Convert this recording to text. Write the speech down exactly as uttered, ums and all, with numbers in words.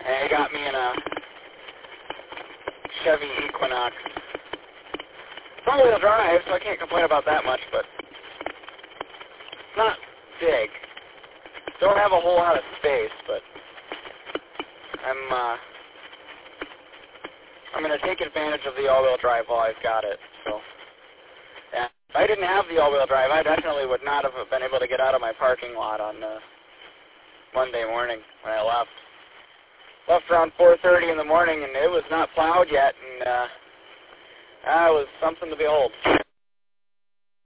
And he got me in a Chevy Equinox. Front-wheel drive, so I can't complain about that much, but it's not big. Don't have a whole lot of space, but I'm uh, I'm going to take advantage of the all-wheel drive while I've got it. So, yeah. If I didn't have the all-wheel drive, I definitely would not have been able to get out of my parking lot on uh, Monday morning when I left. Left around four thirty in the morning, and it was not plowed yet, and uh, that was something to behold.